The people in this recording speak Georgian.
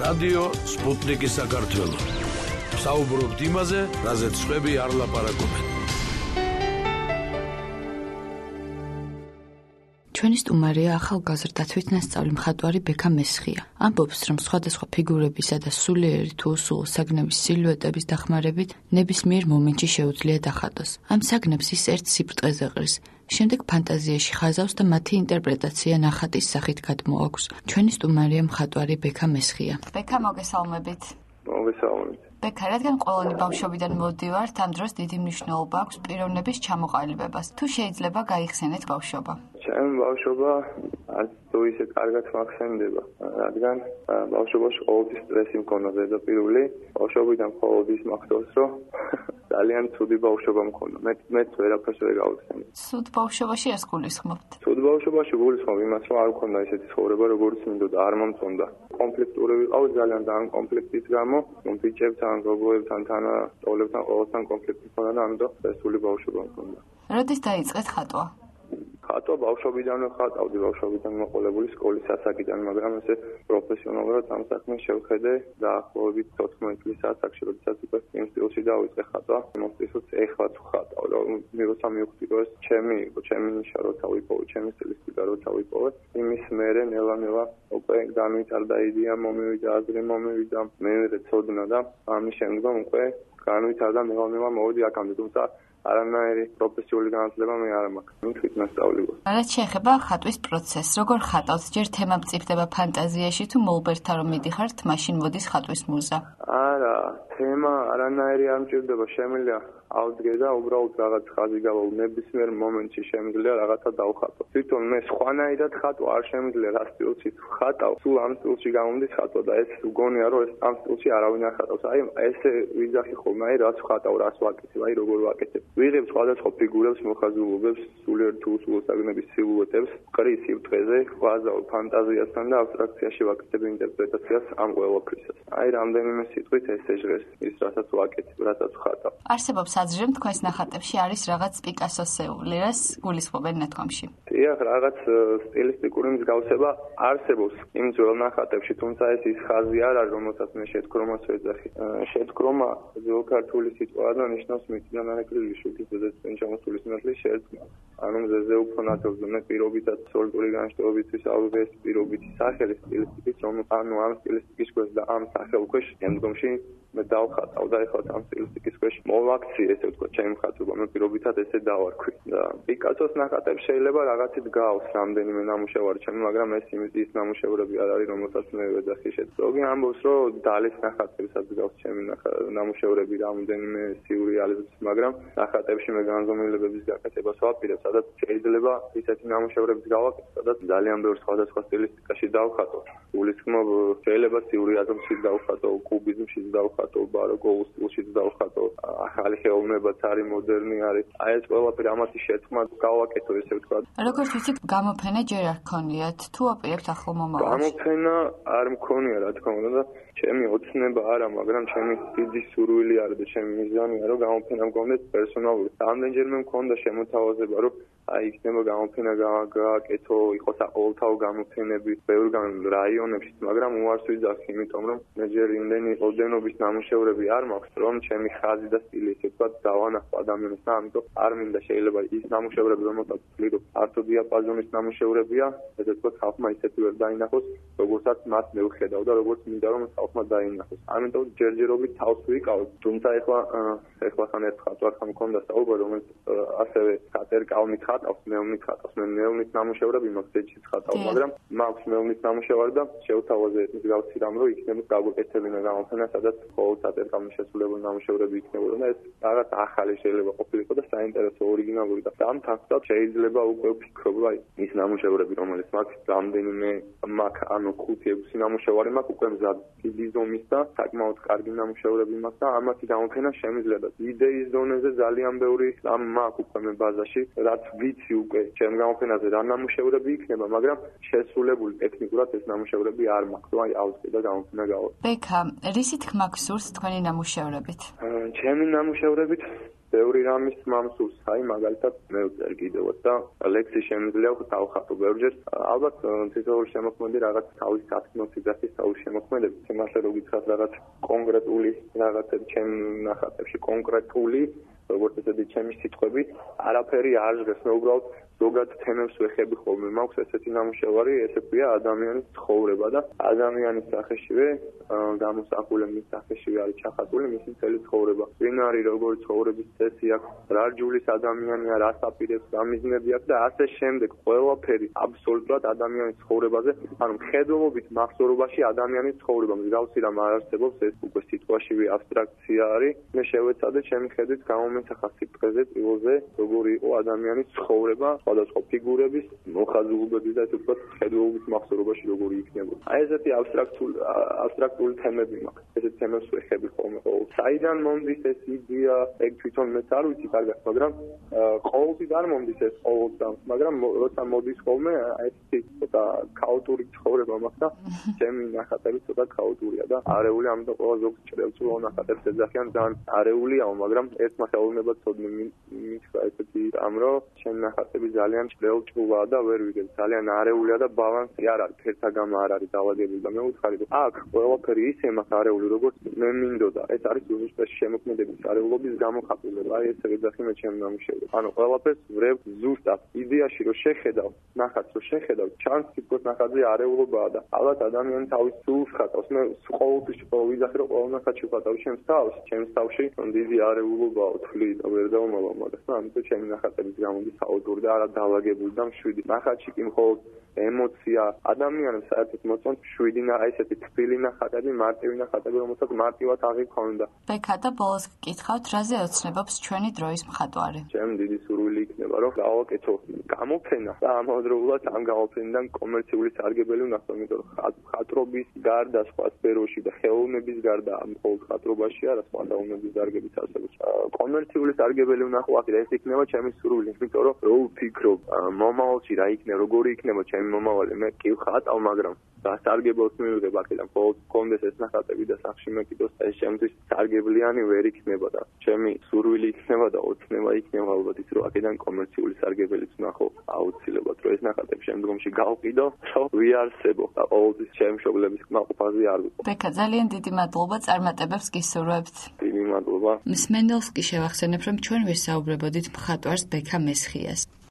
რადიო სპუტნიკი საქართველო. საუბრობთ იმაზე, რაზეც სხვები არ ლაპარაკობენ. ჩვენი სტუმარია ახალგაზრდა თვითნასწავლი მხატვარი ბექა მესხია. ამბობს, რომ სხვადასხვა ფიგურებისა და სულიერი თუ უსულო საგნების სილუეტების დახმარებით ნებისმიერ მომენტში შეუძლია დახატოს. ამ საგნებს ის ერთ სიბრტყეზე ყრის. შემდეგ ფანტაზიაში ხაზავს და მათი ინტერპრეტაცია ნახატის სახით გადმოაქვს. ჩვენი სტუმარია მხატვარი ბექა მესხია. ბექა, მოგესალმებით. მოგესალმებით. ბექა, რადგან ყოველი ბავშვობიდან მოდივართ, ამ დროს დიდი მნიშვნელობა აქვს პიროვნების ჩამოყალიბებას. თუ შეიძლება გაიხსენეთ ბავშვობა? ჩემი ბავშვობა არც თუ ისე კარგად მახსენდება, რადგან ბავშვობაში ყოველთვის სტრესი მქონდა ზედაპირული. ბავშვობიდან მხოლოდ ის მახსოვს, რომ ძალიან ცუდი ბავშვობა მქონდა. მეც ვერაფერს ვერ გავიხსენე. ცუდ ბავშვობაში ეს გულისხმობთ? ცუდ ბავშვობაში გულისხმობ იმას, რომ არ მქონდა ისეთი ცხოვრება, როგორც მინდოდა, არ მომწონდა. კონფლიქტური ვიყავ ძალიან და ამ კონფლიქტის გამო ბიჭებთან, გოგოებთან, თანატოლებთან ყოველთან კონფლიქტი მქონდა და ამიტომ სტრესული ბავშვობა მქონდა. როდის დაიწყეთ ხატვა? ხატვა ბავშვობიდანვე ხატავდი, ბავშვობიდან მოყოლებული სკოლის ასაკიდან, მაგრამ ესე პროფესიონალურად ამ საქმეს შევხედე დაახლოებით 14 წლის ასაკში, როდესაც უკვე იმ სტილში დავიწყე ხატვა. მოსწისოთ ეხლაც ვხატავ, როცა მივხვდი, რომ ეს ჩემი ნიშა როცა ვიპოვე, ჩემი სტილისტიკა როცა ვიპოვე, იმის მერე ნელა უკვე განვითარდა იდეა, მომივიდა აზრი, მომივიდა მენერე ცოდნა და ამის შემდგომ უკვე განვითარდა ნელა მოვიდი აქამდე, თუმცა არანაირი პროფესიული განათლება მე არ მაქვს. მე თვითნასწავლი ვარ. რაც შეეხება ხატვის პროცესს, როგორ ხატავთ? ჯერ თემა მწიფდება ფანტაზიაში თუ მოუბერთა რომ მიდიხართ, მაშინ მოდის ხატვის მუზა? არა, თემა არანაირი არ მჭირდება, შემიძლია ავდგე და უბრალოდ რაღაც ხაზი გავაუ, ნებისმიერ მომენტში შემიძლია რაღაცა დავხატო. თვითონ მე სხვანაირად ხატვა არ შემიძლია, რა სტილში ხატავ, სულ ამ სტილში გამომდის ხატვა და ეს უგონია რომ ეს ამ სტილში არავინ არ ხატავს. აი ესე ვიძახი ხოლმე, აი რაც ხატავ, რას ვაკეთებ, აი როგორ ვაკეთებ. ვიღებ სხვადასხვა ფიგურებს, მოხაზულობებს, სულიერ თუ უსულო საგნების სილუეტებს, ყრის სიბრტყეზე, ვაზავ ფანტაზიასთან და აბსტრაქციაში ვაკეთებ ინტერპრეტაციას ამ ყველაფრისას. აი რამდენიმე სიტყვით ესე ჟღერს ის, რასაც ვაკეთებ, რასაც ვხატავ. არსებობს აზრი, რომ თქვენს ნახატებში არის რაღაც პიკასოსეული, რას გულისხმობენ ნათქვამში? დიახ, რაღაც სტილისტიკური მსგავსება არსებობს იმ ძველ ნახატებში, თუმცა ეს ის ხაზი არ არის, რომელსაც მე შეთქრომას ვეძახი. შეთქრომა ძველ ქართული სიტყვაა და ნიშნავს მიწიდან ანაკრილი შუქის ზედაპირ ჩამოსული სინათლის შერწყმა. ანუ მზეზე უფრო ნათელზე მე პირობითად სოლიდური განშტოებისთვის ავიღე პირობითი სახელი სტილისტიკის, ანუ ამ სტილისტიკის ქვეშ და ამ სახელ ქვეშ შემდგომში მე დავხატავ და ეხლა ამ სტილისტიკის ქვეშ მოვაქცი, ესე ვთქვა, ჩემი მხატვრობა, მე პირობითად ესე დავარქვი. და პიკასოს ნახატებს შეიძლება რაღაცით გავს რამდენიმე ნამუშევარი ჩემი, მაგრამ ეს ის ნამუშევრები არ არის, რომელსაც მე ვეძახი შეთქროგი. ამბობს, რომ დალის ნახატებსაც გავს ჩემი ნამუშევრები რამდენიმე სიურეალიზმს, მაგრამ ნახატებში მე განზომილებების გაკეთებას ვაპირებ, სადაც შეიძლება ისეთი ნამუშევრებიც გავაკეთო, სადაც ძალიან ბევრ სხვადასხვა სტილისტიკაში დავხატო. გულისხმობ, შეიძლება სიურეალიზმში დავხატო, კუბიზმში დავხატო, ბაროკო სტილშიც დავხატო, ახალი ხელოვნებაც არის, მოდერნი არის. აი ეს ყველაფერი ამათი შეთქმა გავაკეთო, ესე ვთქვა. როგორც ვიცით, გამოფენა ჯერ არ გქონიათ, თუ აპირებთ ახალ მომავალში? გამოფენა არ მქონია, რა თქმა უნდა და ჩემი ოცნება არა, მაგრამ ჩემი დიდი სურვილი არის და ჩემი მიზანია, რომ გამოფენა მქონდეს პერსონალური. რამდენჯერმე მქონდა შემოთავაზება, რომ აი იქნება გამოფენა გააკეთო, იყოს საყოველთაო გამოფენები ბევრგან რაიონებში, მაგრამ უარს ვიძახი, იმიტომ რომ მე ჯერ იმდენი ოდენობის ნამუშევრები არ მაქვს, რომ ჩემი ხაზი და სტილი ესე ვთქვათ დავანახო ადამიანს და ამიტომ არ მინდა შეიძლება ის ნამუშევრები, რომელსაც ვთვლი, ართო დიაპაზონის ნამუშევრებია, ესე ვთქვათ, ხალხმა ისეთი ვერ დაინახოს, როგორცაც მას მე ვხედავ და როგორც მინდა რომ ხალხმა დაინახოს. ამიტომ ჯერჯერობით თავს ვიკავ, თუმცა ეხლა ხან ერთ ხატვართან მქონდა საუბარი, რომელიც ასევე კატერკალმით ხატავს, ნეონით ხატავს. მე ნეონით ნამუშევრები მაქვს, ეჭით ხატავ, მაგრამ მაქვს ნეონით ნამუშევარი და შევთავაზე მსგავსი რამ, რომ იქნება გაგვეკეთებინა გამოფენა, სადაც მხოლოდ კატერკალმით შესრულებული ნამუშევრები იქნებოდა და ეს რაღაც ახალი შეიძლება ყოფილიყო და საინტერესო ორიგინალური და ამ თანხმად შეიძლება უკვე ვფიქრობ, აი ის ნამუშევრები, რომელიც მაქვს, რამდენიმე მაქვს, ანუ 5-6 ნამუშევარი მაქვს უკვე მზად, დიდი ზომის და საკმაოდ კარგი ნამუშევრები მაქვს და ამათი გამოფენა შემიძლია და იდეის დონეზე ძალიან ბევრი ამ მაქვს უკვე მე ბაზაში, რაც ვიცი უკვე ჩემ გამოფენაზე რა ნამუშევრები იქნება, მაგრამ შესრულებული ტექნიკურად ეს ნამუშევრები არ მაქვს. აი ავსკე და გამოფენა გავა. ბექა, რისი თქმა გსურს თქვენი ნამუშევრებით? ჩემი ნამუშევრებით ბევრი რამის მამსურს, აი მაგალითად მე ვწერ კიდევაც და ლექსი შემიძლია დავხატო ბევრჯერ. ალბათ თითოეული შემოქმედი რაღაც თავის სათქმელს იძახის თავის შემოქმედებს, იმასე რომ გითხრათ რაღაც კონკრეტული რაღაცები ჩემ ნახატებში კონკრეტული როგორც ესეთი ჩემი სიტყვები არაფერი არ ჟღერს, მე უბრალოდ ზოგად თემებს ვეხები ხოლმე. მაქვს ესეთი ნამუშევარი, ესე ქვია ადამიანის ცხოვრება და ადამიანის სახეშივე გამოსახული მის სახეშივე არის ჩახატული მისი მთელი ცხოვრება. ვინ არის, როგორი ცხოვრების წესი აქვს, რა რჯულის ადამიანია, რას აპირებს, რა მიზნები აქვს და ასე შემდეგ. ყველაფერი აბსოლუტურად ადამიანის ცხოვრებაზე, ანუ მხედველობით მახსოვრობაში ადამიანის ცხოვრება. მსგავსი რამ არ არსებობს, ეს უკვე სიტყვაშივე აბსტრაქცია არის. მე შევეცადე ჩემი ხედვით გამომენახა სიტყვაზე, ტილოზე, როგორი იყო ადამიანის ცხოვრება, სხვადასხვა ფიგურების, მოხაზულობების და თუნდაც მხედველობის მახსოვრობაში როგორი იქნებოდა. აი ესეთი აბსტრაქტული თემები მაქვს. ესეთ თემებს ვეხები ხოლმე ყოველ. საიდან მომდის ეს იდეა, ეგ თვითონ მეც არ ვიცი კარგად, მაგრამ ყოველთვის არ მომდის ეს ყოველდღე, მაგრამ როცა მოდის ხოლმე, ესეთი ცოტა ქაოტური ცხოვრება მაქვს და ჩემი ნახატები ცოტა ქაოტურია და არეული, ამიტომ ყველა ზოგს ჭრელწულო ნახატებს ეძახიან, ძალიან არეულია, მაგრამ ერთმა ხელოვნებად ცოდნე მითხრა ესეთი რამ, რომ ჩემი ნახატები ძალიან ჭრელწულაა და ვერ ვიგებ, ძალიან არეულია და ბალანსი არ არის, ფერთაგამა არ არის დავაგებული და მე ვუთხარი, რომ აქ ყველაფერი ისე მაქვს არეული, როგორც მე მინდოდა. ეს არის უზუსტესი შემოქმედების არეულობის გამოხატულება. აი ესე ვეძახი მე ჩემ ნამუშევრებს. ანუ ყველაფერს ვრევ ზუსტად იდეაში, რომ შეხედავ ნახატს, რომ შეხედავ, ჩანს თითქოს ნახატზე არეულობაა და ალბათ ადამიანი თავის სულს ხატავს. მე ყოველთვის ვიძახი, რომ ყოველ ნახატში ვხატავ ჩემს თავში დიდი არეულობაა, თვლი და ვერ დავმავალ მაგას და ამიტომ ჩემი ნახატების გამოდის აუტური და არა დავაგებული და მშვიდი. ნახატში კი მხოლოდ ემოცია ადამიანებს საერთოდ მოწონთ მშვიდი და ესეთი თბილი ნახატები, მარტივი ნახატები, რომელსაც მარტივად აღიქონდა. ბექა და ბოლოს გკითხავთ, რაზე ოცნებობს ჩვენი დროის მხატვარი? ჩემი დიდი სურვილი იქნება, რომ გავაკეთო გამოფენა და ამავდროულად ამ გამოფენიდან კომერციული სარგებელი ვნახო, იმიტომ რომ მხატვრობის გარდა სხვა სფეროში და ხელოვნების გარდა მხოლოდ მხატვრობაში არა, სხვა ხელოვნების დარგებიც არსებობს. კომერციული სარგებელი ვნახო, აქ ეს იქნება ჩემი სურვილი, იმიტომ რომ ვფიქრობ, მომავალში რა იქნება, როგორი იქნება ჩემი მომავალი, მე კი ვხატავ, მაგრამ სასარგებლოს მივიღებ აქედან, მხოლოდ გქონდეს ეს ნახატები და სახში მეკიდოს და ეს ჩემთვის სარგებლიანი ვერ იქნება და ჩემი სურვილი იქნება და ოცნება იქნება ალბათ ის, რომ აქედან კომერციული სარგებელიც ვნახო აუცილებლად, რომ ეს ნახატები შემდგომში გავყიდო, რომ ვიარსებო და ყოველთვის ჩემი მშობლების კმაყოფაზე არ ვიყო. ბექა, ძალიან დიდი მადლობა, წარმატებებს გისურვებთ. დიდი მადლობა. მსმენელს კი შევახსენებ, რომ ჩვენ ვისაუბრებოდით მხატვარს ბექა მესხიას.